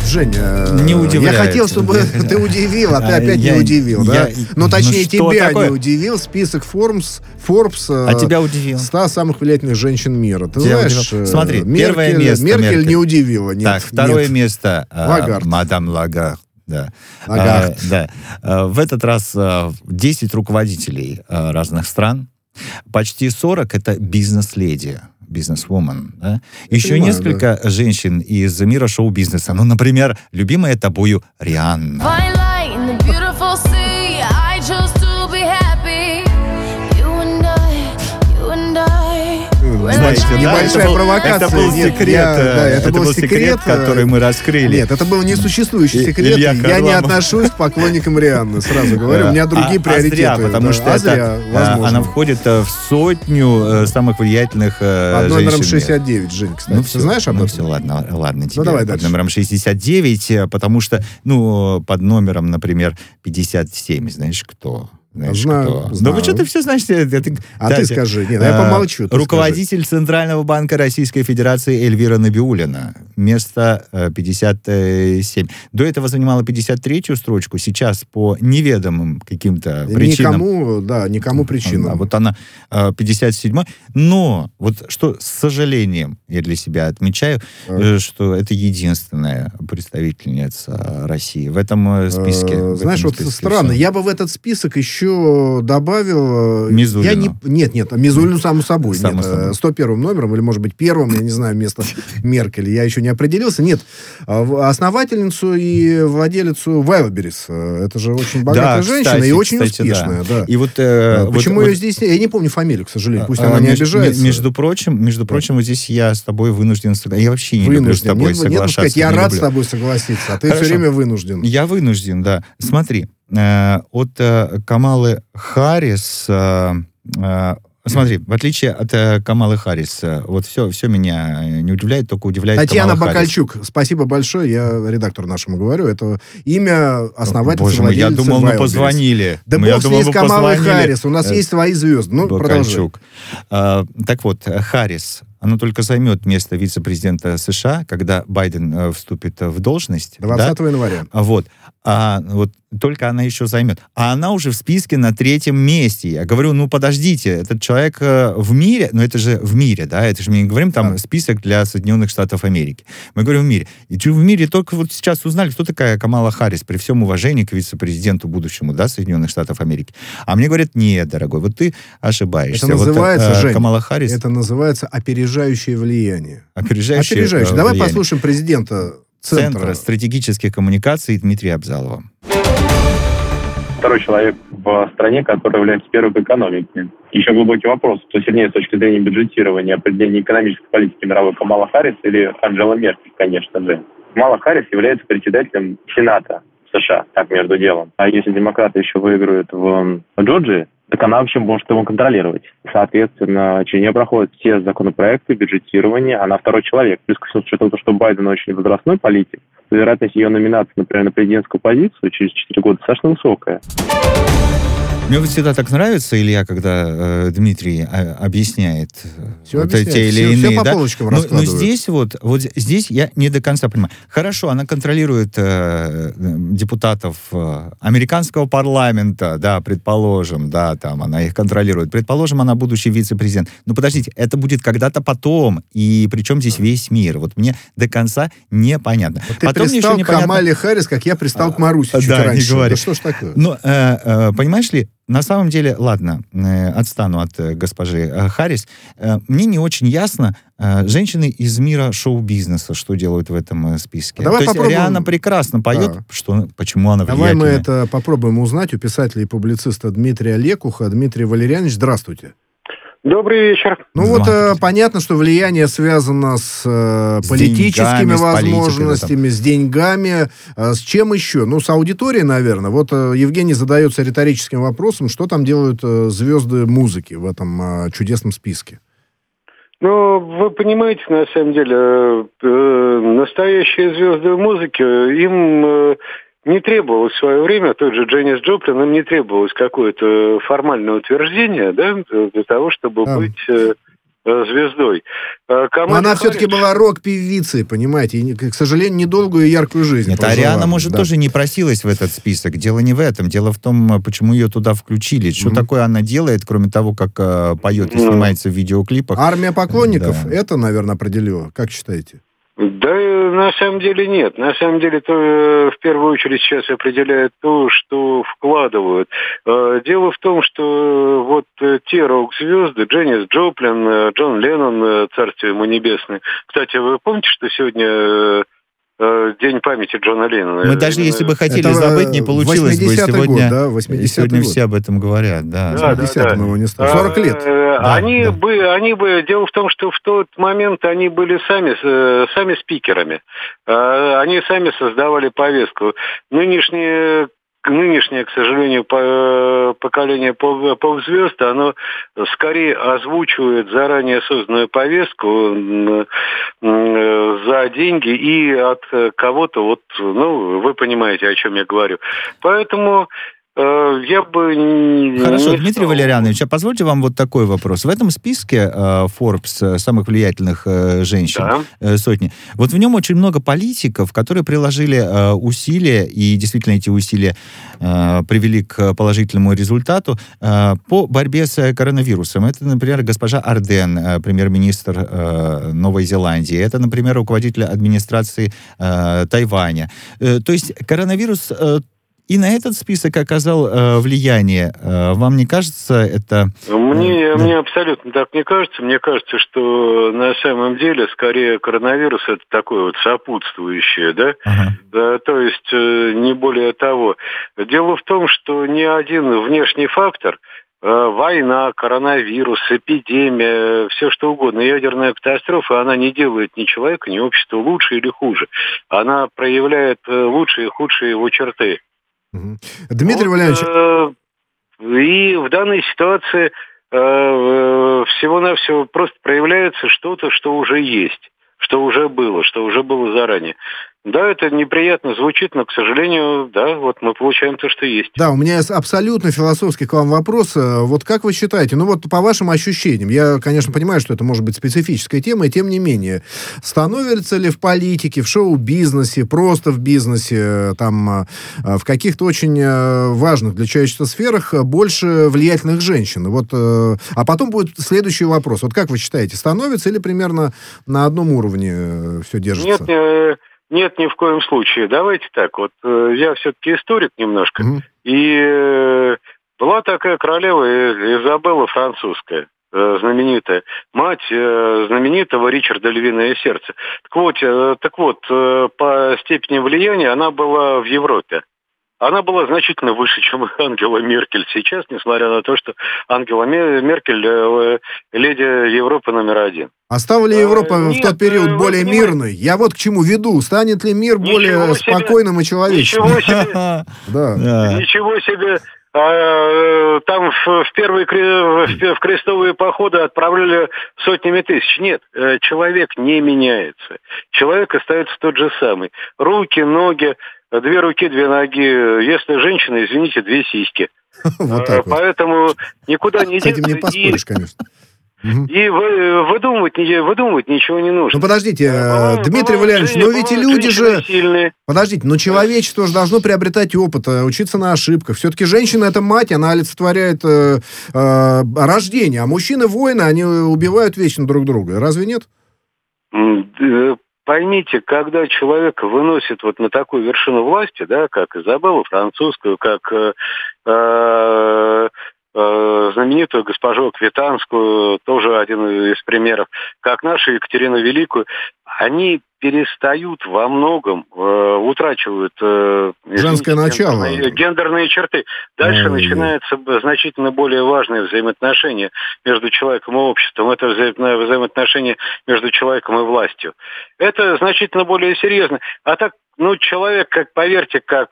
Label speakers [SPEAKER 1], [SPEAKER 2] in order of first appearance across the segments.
[SPEAKER 1] Женя,
[SPEAKER 2] не удивляет.
[SPEAKER 1] Я хотел, чтобы ты удивил, а ты опять не удивил, да? Ну, точнее, тебя не удивил список Forbes
[SPEAKER 2] а тебя удивил.
[SPEAKER 1] 100 самых влиятельных женщин мира. Ты знаешь,
[SPEAKER 2] смотри, первое место
[SPEAKER 1] Меркель не удивила, нет.
[SPEAKER 2] Так, второе место
[SPEAKER 1] Лагард.
[SPEAKER 2] мадам Лагард. Да.
[SPEAKER 1] Лагард.
[SPEAKER 2] Да. В этот раз 10 руководителей разных стран, почти 40 это бизнес-леди. Бизнес-вумен, да? Еще несколько женщин из мира шоу-бизнеса. Ну, например, любимая тобою Рианна. Знаете,
[SPEAKER 1] небольшая провокация.
[SPEAKER 2] Это был секрет, это был секрет, который мы раскрыли.
[SPEAKER 1] Нет, это был несуществующий секрет. Я не отношусь к поклонникам Рианны, сразу говорю. У меня другие приоритеты.
[SPEAKER 2] Зря, потому что она входит в сотню самых влиятельных
[SPEAKER 1] под номером 69, Жень, кстати.
[SPEAKER 2] Ну,
[SPEAKER 1] ты знаешь об этом?
[SPEAKER 2] Ну, все, ладно тебе.
[SPEAKER 1] Ну, давай
[SPEAKER 2] под
[SPEAKER 1] дальше.
[SPEAKER 2] номером 69, потому что, под номером, например, 57, знаешь, кто?
[SPEAKER 1] Знаю.
[SPEAKER 2] Да вы что ты все знаете?
[SPEAKER 1] Ты скажи. Нет, я помолчу.
[SPEAKER 2] Руководитель Центрального банка Российской Федерации Эльвира Набиуллина. Место 57. До этого занимала 53-ю строчку. Сейчас по неведомым каким-то причинам...
[SPEAKER 1] Никому причинам.
[SPEAKER 2] А вот она 57-й. Но вот что с сожалением я для себя отмечаю, что это единственная представительница России в этом списке.
[SPEAKER 1] Знаешь, вот странно. Я бы в этот список еще добавил...
[SPEAKER 2] Мизулину.
[SPEAKER 1] Нет, Мизулину само собой. 101-м номером, или, может быть, первым, я не знаю, вместо Меркель. Я еще не определился. Нет, основательницу и владелицу Wildberries. Это же очень богатая женщина и очень успешная. Да.
[SPEAKER 2] И вот,
[SPEAKER 1] почему ее здесь... Я не помню фамилию, к сожалению. Пусть она не обижается.
[SPEAKER 2] Между прочим, вот здесь я с тобой вынужден согласиться. Я вообще не люблю с тобой соглашаться.
[SPEAKER 1] Я рад с тобой согласиться, а ты все время вынужден.
[SPEAKER 2] Я вынужден, да. Смотри, от Камалы Харрис... Смотри, в отличие от Камалы Харрис, вот все меня не удивляет, только удивляет
[SPEAKER 1] Татьяна
[SPEAKER 2] Камала
[SPEAKER 1] Бакальчук. Харрис. Спасибо большое, я редактору нашему говорю. Это имя основательницы,
[SPEAKER 2] Боже мой, я думал, мы позвонили.
[SPEAKER 1] Да бог с ней с Камалой Харрис, у нас есть свои звезды. Ну, продолжай.
[SPEAKER 2] Так вот, Харрис, она только займет место вице-президента США, когда Байден вступит в должность.
[SPEAKER 1] 20 января.
[SPEAKER 2] Вот только она еще займет. А она уже в списке на 3-м месте. Я говорю, подождите, этот человек в мире, это же в мире, да, это же мы не говорим там список для Соединенных Штатов Америки. Мы говорим в мире. И в мире только вот сейчас узнали, кто такая Камала Харрис, при всем уважении к вице-президенту будущему, да, Соединенных Штатов Америки. А мне говорят, нет, дорогой, вот ты ошибаешься.
[SPEAKER 1] Это называется, Жень,
[SPEAKER 2] Камала Харрис...
[SPEAKER 1] это называется опережающее влияние.
[SPEAKER 2] Опережающее
[SPEAKER 1] влияние. Давай послушаем президента Центра
[SPEAKER 2] стратегических коммуникаций Дмитрия Абзалова.
[SPEAKER 3] Второй человек в стране, который является первой по экономике. Еще глубокий вопрос, кто сильнее с точки зрения бюджетирования, определения экономической политики мировой, Камала Харрис или Анджела Меркель, конечно же. Камала Харрис является председателем Сената США, так между делом. А если демократы еще выиграют в Джорджии, так она вообще может его контролировать. Соответственно, через нее проходят все законопроекты, бюджетирование, она второй человек. Плюс ко всему, с учетом того, что Байден очень возрастной политик, вероятность ее номинации, например, на президентскую позицию через 4 года достаточно высокая.
[SPEAKER 2] Мне вот всегда так нравится, Илья, когда Дмитрий объясняет
[SPEAKER 1] те или
[SPEAKER 2] иные,
[SPEAKER 1] все по полочкам раскладывают.
[SPEAKER 2] Но здесь я не до конца понимаю. Хорошо, она контролирует депутатов американского парламента, да, предположим, да, там она их контролирует. Предположим, она будущий вице-президент. Но подождите, это будет когда-то потом, и причем здесь весь мир. Вот мне до конца непонятно.
[SPEAKER 1] Вот ты пристал к Камале Харрис, как я пристал к Марусе чуть раньше.
[SPEAKER 2] Не говори.
[SPEAKER 1] Да что ж такое?
[SPEAKER 2] Но, понимаешь ли, на самом деле, ладно, отстану от госпожи Харрис. Мне не очень ясно, женщины из мира шоу-бизнеса, что делают в этом списке.
[SPEAKER 1] Давай
[SPEAKER 2] То есть Рианна прекрасно поет, почему она влиятельная.
[SPEAKER 1] Давай мы это попробуем узнать у писателя и публициста Дмитрия Лекуха. Дмитрий Валерьянович, здравствуйте.
[SPEAKER 4] Добрый вечер.
[SPEAKER 1] Понятно, что влияние связано с политическими возможностями, с деньгами. С чем еще? С аудиторией, наверное. Вот Евгений задается риторическим вопросом, что там делают звезды музыки в этом чудесном списке?
[SPEAKER 4] Вы понимаете, на самом деле, настоящие звезды музыки, им не требовалось в свое время, тот же Дженнис Джоплин, им не требовалось какое-то формальное утверждение, да, для того, чтобы быть звездой.
[SPEAKER 1] Она все-таки была рок-певицей, понимаете, и, к сожалению, недолгую и яркую жизнь.
[SPEAKER 2] Нет, Ариана, может, тоже не просилась в этот список. Дело не в этом. Дело в том, почему ее туда включили. Что такое она делает, кроме того, как поет и снимается в видеоклипах?
[SPEAKER 1] Армия поклонников это, наверное, определило. Как считаете?
[SPEAKER 4] Да, на самом деле нет. На самом деле, то в первую очередь сейчас определяет то, что вкладывают. Дело в том, что вот те рок-звезды, Дженнис Джоплин, Джон Леннон, царствие ему небесное. Кстати, вы помните, что сегодня День памяти Джона Леннона?
[SPEAKER 2] Мы даже если бы хотели забыть, не получилось бы. Сегодня,
[SPEAKER 1] год, да?
[SPEAKER 2] сегодня все об этом говорят. Да,
[SPEAKER 1] в 80-м его не стало. 40 лет.
[SPEAKER 4] Они бы... Дело в том, что в тот момент они были сами спикерами. Они сами создавали повестку. Нынешнее, к сожалению, поколение поп-звезд, оно скорее озвучивает заранее созданную повестку за деньги и от кого-то, вы понимаете, о чем я говорю. Поэтому я бы
[SPEAKER 2] Хорошо, Дмитрий Валерьянович, а позвольте вам вот такой вопрос. В этом списке Forbes самых влиятельных женщин, сотни, вот в нем очень много политиков, которые приложили усилия, и действительно эти усилия привели к положительному результату по борьбе с коронавирусом. Это, например, госпожа Арден, премьер-министр Новой Зеландии. Это, например, руководитель администрации Тайваня. То есть коронавирус и на этот список оказал влияние. Вам не кажется это...
[SPEAKER 4] Мне абсолютно так не кажется. Мне кажется, что на самом деле скорее коронавирус это такое вот сопутствующее, да? Да, то есть не более того. Дело в том, что ни один внешний фактор, война, коронавирус, эпидемия, все что угодно, ядерная катастрофа, она не делает ни человека, ни общества лучше или хуже. Она проявляет лучшие и худшие его черты.
[SPEAKER 1] Дмитрий Валерьянович.
[SPEAKER 4] И в данной ситуации всего-навсего просто проявляется что-то, что уже есть, что уже было заранее. Да, это неприятно звучит, но, к сожалению, да, вот мы получаем то, что есть.
[SPEAKER 1] Да, у меня есть абсолютно философский к вам вопрос. Вот как вы считаете, по вашим ощущениям, я, конечно, понимаю, что это может быть специфическая тема, и тем не менее, становится ли в политике, в шоу-бизнесе, просто в бизнесе, в каких-то очень важных для человечества сферах больше влиятельных женщин? А потом будет следующий вопрос. Вот как вы считаете, становится или примерно на одном уровне все держится?
[SPEAKER 4] Нет, ни в коем случае. Давайте так, я все-таки историк немножко, и была такая королева Изабелла французская, знаменитая, мать знаменитого Ричарда «Львиное сердце». Так вот, по степени влияния она была в Европе. Она была значительно выше, чем Ангела Меркель сейчас, несмотря на то, что Ангела Меркель леди Европы номер один.
[SPEAKER 1] А стала ли Европа в тот период более мирной? Я вот к чему веду. Станет ли мир более спокойным и человечным?
[SPEAKER 4] Ничего себе. Там в крестовые походы отправляли сотнями тысяч. Нет, человек не меняется. Человек остается тот же самый. Руки, ноги, 2 руки, 2 ноги. Если женщина, извините, 2 сиськи. Поэтому никуда не деться.
[SPEAKER 1] С этим не поспоришь, конечно.
[SPEAKER 4] И выдумывать ничего не нужно.
[SPEAKER 1] Подождите, Дмитрий Валерьянович, ведь и люди же...
[SPEAKER 4] Сильные.
[SPEAKER 1] Подождите, человечество же должно приобретать опыт, учиться на ошибках. Все-таки женщина — это мать, она олицетворяет рождение, а мужчины-воины, они убивают вечно друг друга. Разве нет?
[SPEAKER 4] Поймите, когда человека выносит на такую вершину власти, да, как Изабеллу Французскую, как знаменитую госпожу Квитанскую, тоже один из примеров, как нашу Екатерину Великую, они перестают во многом, утрачивают
[SPEAKER 1] женское начало,
[SPEAKER 4] гендерные черты. Дальше начинаются значительно более важные взаимоотношения между человеком и обществом. Это взаимоотношения между человеком и властью. Это значительно более серьезно. А так, человек, поверьте, как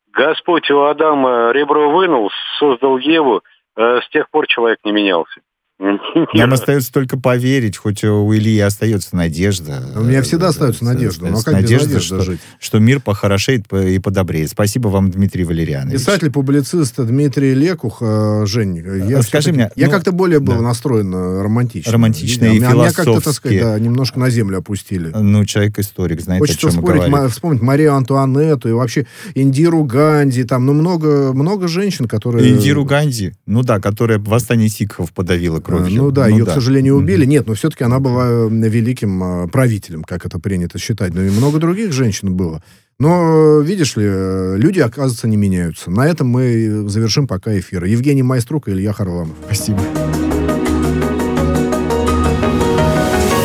[SPEAKER 4] Господь у Адама ребро вынул, создал Еву, с тех пор человек не менялся.
[SPEAKER 2] Нам остается только поверить, хоть у Ильи остается надежда.
[SPEAKER 1] У меня всегда остается надежда. Но как без надежды жить?
[SPEAKER 2] Что мир похорошеет и подобреет. Спасибо вам, Дмитрий Валерьянович.
[SPEAKER 1] Писатель-публицист Дмитрий Лекух. Жень,
[SPEAKER 2] скажи мне...
[SPEAKER 1] Я как-то более был настроен романтично.
[SPEAKER 2] Романтично и
[SPEAKER 1] меня как-то, так
[SPEAKER 2] философски.
[SPEAKER 1] сказать, немножко на землю опустили.
[SPEAKER 2] Человек-историк, знает,
[SPEAKER 1] Хочется
[SPEAKER 2] о чем говорит.
[SPEAKER 1] вспомнить Марию Антуанетту и вообще Индиру Ганди. Там, много женщин, которые...
[SPEAKER 2] Индиру Ганди, которая в восстании сикхов подавила кровью.
[SPEAKER 1] Ее, к сожалению, убили. Нет, но все-таки она была великим правителем, как это принято считать. Но и много других женщин было. Но, видишь ли, люди, оказывается, не меняются. На этом мы завершим пока эфир. Евгений Майструк и Илья Харламов.
[SPEAKER 2] Спасибо.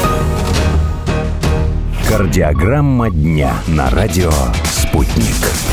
[SPEAKER 5] Кардиограмма дня на радио «Спутник».